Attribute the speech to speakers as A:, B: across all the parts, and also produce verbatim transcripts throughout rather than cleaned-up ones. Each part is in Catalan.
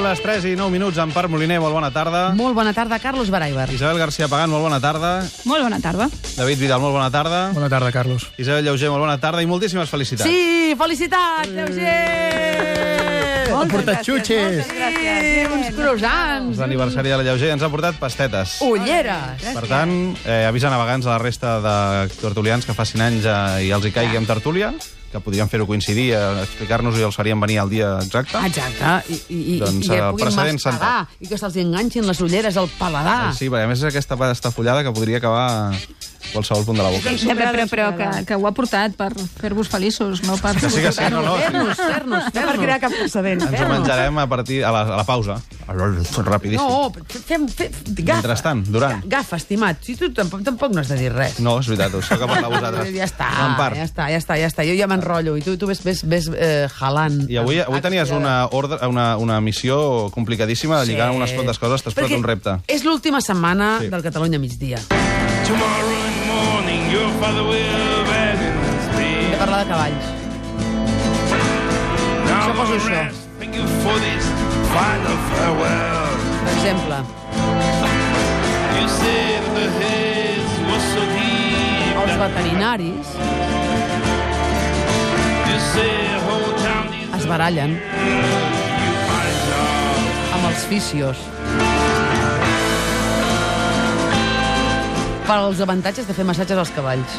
A: les tres i nou minuts. Empar Moliner, molt bona tarda.
B: Molt bona tarda, Carlos Baraibar.
A: Isabel García Pagán, molt bona tarda.
C: Molt bona tarda.
A: David Vidal, molt bona tarda.
D: Bona tarda, Carlos.
A: Isabel Lleuger, molt bona tarda i moltíssimes felicitats.
B: Sí, felicitats, Lleuger!
D: Ha portat xutxes.
B: Sí, uns croissants.
A: L'aniversari de la Lleuger ens ha portat pastetes.
B: Ulleres.
A: Per tant, eh, avisa navegants a la resta de tertulians que facin anys eh, i els hi caigui amb tertúlia, que podrien fer-ho coincidir, eh, explicar-nos-ho i els farien venir al dia exacte.
B: Exacte. I, i,
A: Doncs,
B: i que
A: el
B: puguin
A: precedent
B: mastegar i que se'ls enganxin les ulleres al paladar.
A: Sí, perquè a més és aquesta pasta fullada que podria acabar a qualsevol punt de la boca.
C: Ja, però, però, però que, que ho ha portat per fer-vos feliços, no per...
A: Que sí, que sí, no, no.
B: Fer-nos, fer-nos,
E: No per
B: fer-nos.
E: crear cap precedent.
A: Ens ho menjarem a partir a la, a la pausa. Rapidíssim.
B: No, fem... fem gafa.
A: Mentrestant, durant.
B: Gafa, estimat. Si tu tampoc, tampoc no has de dir res.
A: No, és veritat, us toca parlar a vosaltres.
B: Ja està,
A: Empar.
B: ja està, ja està, ja està. Jo ja m'enrotllo i tu, tu ves, ves, ves eh, jalant.
A: I avui, avui tenies una, ordre, una, una missió complicadíssima de lligar unes quantes coses, t'has posat
B: Perquè
A: un repte.
B: és l'última setmana
A: Sí.
B: del Catalunya migdia.
F: Tomorrow morning your father will bed in his
B: Hem de
F: bed.
B: parlar de cavalls.
F: Now
B: poso
F: my
B: això.
F: rest, thank you for this final farewell.
B: Per exemple,
F: You said the haze was so deep
B: els
F: that
B: veterinaris
F: you said whole town is
B: es barallen
F: you find out.
B: amb els fisios per als avantatges de fer massatges als cavalls.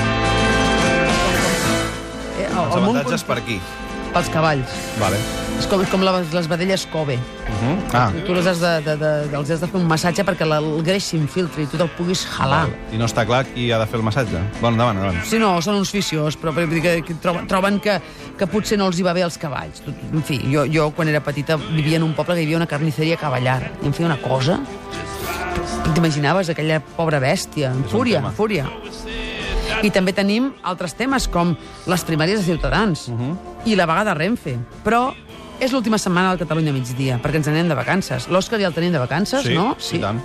B: Eh, el,
A: Els
B: el món
A: avantatges per aquí.
B: pels cavalls.
A: Vale.
B: És com, és com les, les vedelles Kobe.
A: Uh -huh. Ah,
B: Tu les has de, de, de, els has de fer un massatge perquè la, el greix s'infiltri i tu te'l puguis jalar.
A: I no està clar qui ha de fer el massatge. Bon, endavant, endavant.
B: Si no, són uns fisios, però vull dir que, que troben, troben que, que potser no els hi va bé als cavalls. En fi, jo, jo quan era petita vivia en un poble que hi havia una carnisseria cavallar i em feia una cosa... T'imaginaves aquella pobra bèstia? En fúria,
A: tema.
B: en fúria. I també tenim altres temes, com les primàries de Ciutadans
A: Uh -huh.
B: i la vaga de Renfe. Però és l'última setmana del Catalunya migdia, perquè ens anem de vacances. L'Òscar ja el tenim de vacances,
A: Sí,
B: no?
A: i tant.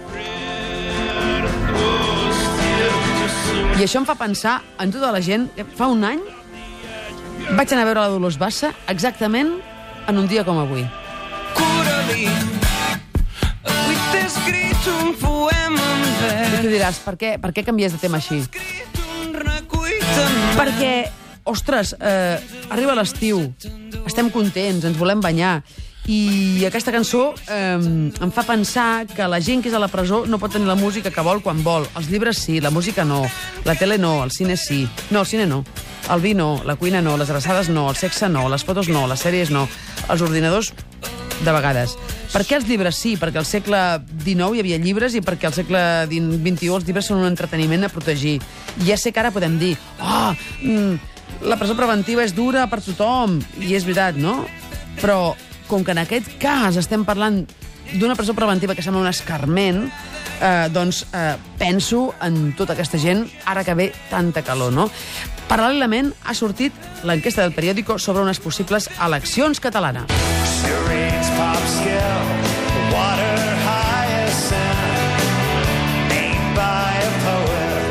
B: I això em fa pensar en tota la gent... Fa un any vaig anar a veure la Dolors Bassa exactament en un dia com avui. I tu diràs, per què, per què canvies de tema així? Perquè, ostres, eh, arriba l'estiu, estem contents, ens volem banyar, i aquesta cançó eh, em fa pensar que la gent que és a la presó no pot tenir la música que vol quan vol. Els llibres sí, la música no, la tele no, el cine sí. No, el cine no. El vi no, la cuina no, les abraçades no, el sexe no, les fotos no, les sèries no, els ordinadors de vegades. Per què els llibres sí? Perquè al segle dinou hi havia llibres i perquè al segle vint-i-u els llibres són un entreteniment a protegir. Ja sé que ara podem dir oh, mm, la presó preventiva és dura per tothom, i és veritat, no? Però com que en aquest cas estem parlant d'una presó preventiva que sembla un escarment, eh, doncs eh, penso en tota aquesta gent ara que ve tanta calor, no? Paral·lelament ha sortit l'enquesta del periòdico sobre unes possibles eleccions catalanes.
G: Syringe, popsicle, water hyacinth, named by a poet,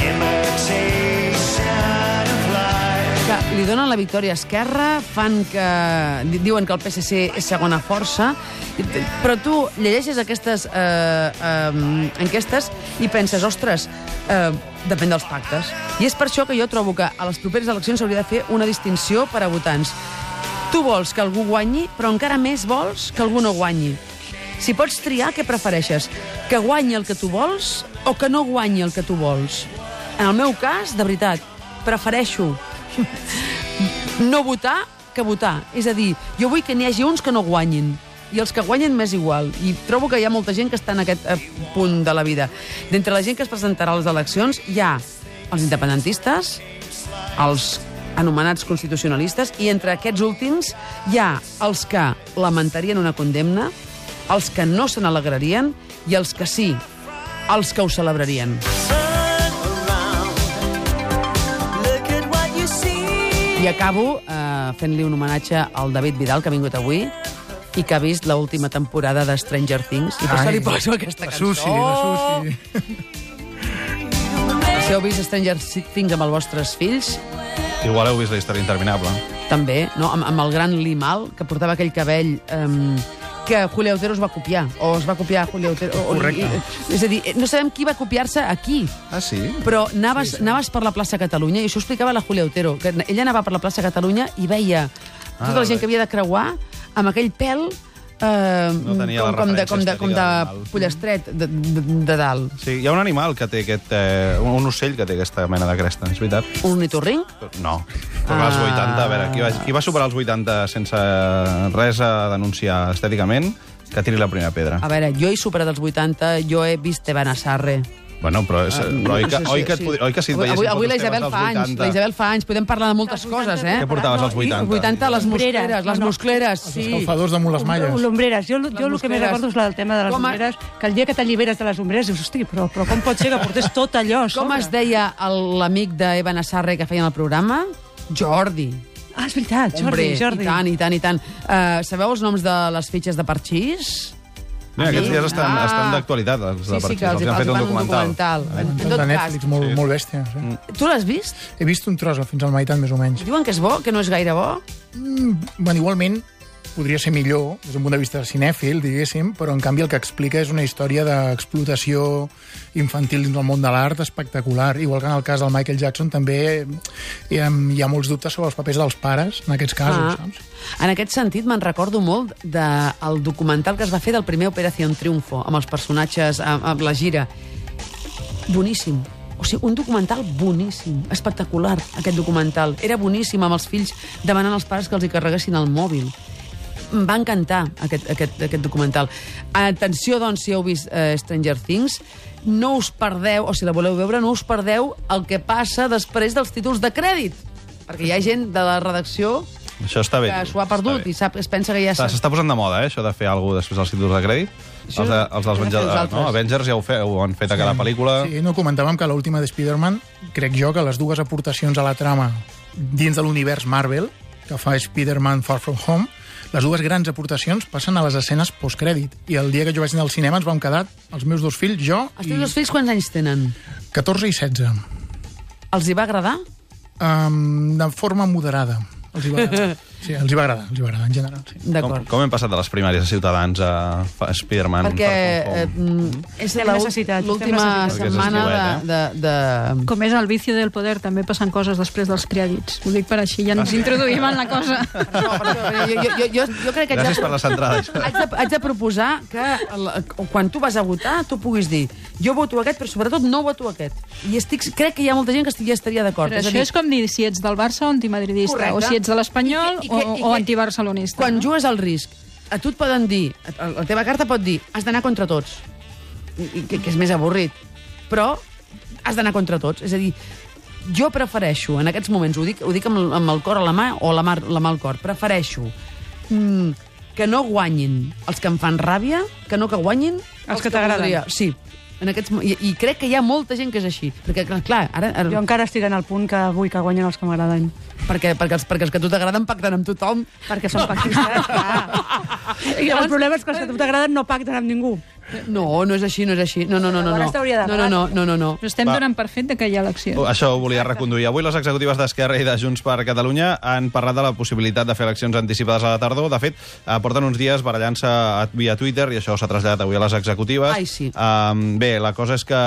G: imitation of life.
B: Que li donen la victòria a Esquerra, fan que... diuen que el P S C és segona força, però tu llegeixes aquestes eh, eh, enquestes i penses, ostres, eh, depèn dels pactes. I és per això que jo trobo que a les properes eleccions s'hauria de fer una distinció per a votants. Tu vols que algú guanyi, però encara més vols que algú no guanyi. Si pots triar, què prefereixes? Que guanyi el que tu vols o que no guanyi el que tu vols? En el meu cas, de veritat, prefereixo no votar que votar. És a dir, jo vull que n'hi hagi uns que no guanyin i els que guanyen m'és igual. I trobo que hi ha molta gent que està en aquest eh, punt de la vida. D'entre la gent que es presentarà a les eleccions hi ha els independentistes, els anomenats constitucionalistes, i entre aquests últims hi ha els que lamentarien una condemna, els que no se n'alegrarien i els que sí, els que ho celebrarien. I acabo eh, fent-li un homenatge al David Vidal, que ha vingut avui i que ha vist l'última temporada de Stranger Things. I per això li poso aquesta
D: la
B: cançó.
D: Susi, la Susi.
B: Si heu vist Stranger Things amb els vostres fills,
A: Igual heu vist la història interminable.
B: també, no? amb, amb el gran Limal, que portava aquell cabell eh, que Julio Otero es va copiar, o es va copiar Julio Otero. O,
D: Correcte.
B: I, és a dir, no sabem qui va copiar-se aquí.
A: Ah, sí?
B: Però anaves, sí, sí. anaves per la plaça Catalunya, i això ho explicava la Julia Otero, que ella anava per la plaça Catalunya i veia tota
A: Ah,
B: la gent
A: bé.
B: que havia de creuar amb aquell pèl eh,
A: No tenia la
B: com, com de, com de,
A: referència
B: com de
A: estètica del
B: pollestret de, de, de dalt.
A: Sí, hi ha un animal que té aquest... Eh, un, un ocell que té aquesta mena de cresta, és veritat?
B: Un ornitorrinc?
A: No. Però als
B: Ah.
A: vuitanta, a veure, qui va, qui va superar els vuitanta sense res a denunciar estèticament, que tiri la primera pedra.
B: A veure, jo he superat els vuitanta, jo he vist Evan Asarre.
A: Bueno, però, és, però oi, que, oi, que, et podri- oi que si et
B: avui,
A: veiessin
B: avui la
A: fotos
B: Isabel
A: teves
B: fa
A: als
B: anys,
A: vuitanta...
B: la Isabel fa anys, podem parlar de moltes coses, eh?
A: Què portaves als vuitanta?
B: vuitanta, les
E: Lumbreres,
B: muscleres, les
E: no, no.
B: muscleres,
D: Els
B: sí.
D: escalfadors damunt les malles.
E: L'ombreres. Jo, jo el que
B: muscleres.
E: més recordo és la del tema de les
B: Com a-
E: ombreres, que el dia que t'alliberes de les ombreres dius, hosti, però, però com pot ser que portés tot allò a
B: Com
E: sobre?
B: es deia el- l'amic d'Evan Asarre que feien el programa? Jordi.
E: Ah, és veritat, Jordi,
B: Hombre,
E: Jordi.
B: I tant, i tant, i tant. Uh, sabeu els noms de les fitxes de parxís?
A: Mira, aquests dies estan,
B: Ah.
A: estan d'actualitat, els
B: Sí,
A: de
B: sí,
A: Parxís.
B: que els,
A: els han
B: els
A: fet un
B: fan
A: documental.
B: En
D: El
B: tot
D: de
B: cas,
D: Netflix, molt,
A: Sí.
D: molt bèstia. Sí.
B: tu l'has vist?
D: He vist un tros, fins al meitat, més o menys.
B: Diuen que és bo, que no és gaire bo?
D: Mm, bueno, igualment, podria ser millor, des d'un punt de vista cinèfil, diguéssim, però en canvi el que explica és una història d'explotació infantil dins del món de l'art espectacular. Igual que en el cas del Michael Jackson també hi ha, hi ha molts dubtes sobre els papers dels pares, en aquests casos,
B: Ah.
D: saps?
B: En aquest sentit, me'n recordo molt del documental que es va fer del primer Operación Triunfo, amb els personatges, amb, amb la gira. Boníssim. O sigui, un documental boníssim, espectacular, aquest documental. Era boníssim, amb els fills demanant als pares que els hi carreguessin el mòbil. Em va encantar aquest, aquest, aquest documental. Atenció, doncs, si heu vist uh, Stranger Things, no us perdeu, o si la voleu veure, no us perdeu el que passa després dels títols de crèdit. Perquè hi ha gent de la redacció
A: Això està bé.
B: que s'ho ha perdut i sap, es pensa que ja
A: Està-
B: s'ha...
A: S'està posant de moda, eh, això de fer alguna cosa després dels títols de crèdit.
B: Això
A: Els, de, els dels
B: ho hem de fer
A: Avengers,
B: nosaltres.
A: no? Avengers ja ho, fe, ho han fet a cada pel·lícula.
D: Sí, no, comentàvem que l'última de Spider-Man, crec jo que les dues aportacions a la trama dins de l'univers Marvel, que fa Spider-Man Far From Home, les dues grans aportacions passen a les escenes postcrèdit. I el dia que jo vaig anar al cinema ens vam quedar, els meus dos fills, jo,
B: Els
D: i
B: teus dos fills quants anys tenen?
D: catorze i setze.
B: Els hi va agradar?
D: Um, de forma moderada. Els hi va agradar. Sí, els hi va agradar, els hi va agradar, en general. Sí.
A: Com,
B: D'acord.
A: com hem passat de les primàries a Ciutadans a fa- Spider-Man?
B: Perquè
A: Far From
B: eh,
A: Home?
B: mm, és
E: Estem
B: la-
E: necessitats,
B: l'última
E: estem necessitats.
B: setmana
A: Perquè és
B: de,
A: estiuet,
B: de, de...
C: Com és el vici del poder, també passen coses després dels crèdits. Ho dic per així, ja ens introduïm en la cosa.
B: Per això, per això, jo, jo, jo, jo, jo crec que haig
A: Gràcies
B: de,
A: per les entrades.
B: haig de, haig de proposar que el, quan tu vas a votar tu puguis dir jo voto aquest, però sobretot no voto aquest. I estic, crec que hi ha molta gent que estigui, estaria d'acord.
C: Però
B: És a
C: això
B: dir,
C: és com dir si ets del Barça o antimadridista,
B: Correcte.
C: o si ets de l'Espanyol
B: I que- i que-
C: o,
B: i
C: o
B: que-
C: antibarcelonista.
B: quan
C: no?
B: jugues al risc, a tu et poden dir, la teva carta pot dir, has d'anar contra tots, I, i, que, que és més avorrit, però has d'anar contra tots. És a dir, jo prefereixo, en aquests moments, ho dic, ho dic amb, el- amb el cor a la mà o la mà, la mà al cor, prefereixo mm, que no guanyin els que em fan ràbia, que no que guanyin els,
E: que t'agraden.
B: voldria. Sí. En aquests, mo- i, I crec que hi ha molta gent que és així. Perquè, clar, clar ara, ara,
E: Jo encara estic en el punt que vull que guanyin els que m'agraden.
B: perquè, perquè, els, perquè els que a tu t'agraden pacten amb tothom.
E: Perquè són pactistes, clar. I el problema és que els que a tu t'agraden no pacten amb ningú.
B: No, no és així, no és així. No, no, no, no.
E: Llavors
B: No,
E: t'hauria de
B: no, no, no, no, no, no.
C: Però estem
A: Va.
C: donant per fet de que hi ha eleccions.
A: Oh, Això ho volia reconduir. Avui les executives d'Esquerra i de Junts per Catalunya han parlat de la possibilitat de fer eleccions anticipades a la tardor. De fet, eh, porten uns dies barallant-se a- via Twitter i això s'ha traslladat avui a les executives.
B: Ai, sí.
A: Um, bé, la cosa és que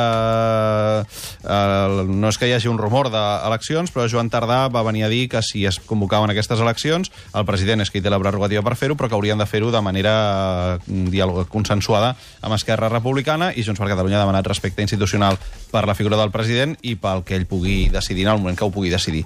A: uh, no és que hi hagi un rumor d'eleccions, però Joan Tardà va venir a dir que si es convocaven aquestes eleccions, el president és qui té la prerrogativa per fer-ho, però que haurien de fer-ho de manera uh, diàleg consensuada amb Esquerra Republicana, i Junts per Catalunya ha demanat respecte institucional per la figura del president i pel que ell pugui decidir en el moment que ho pugui decidir.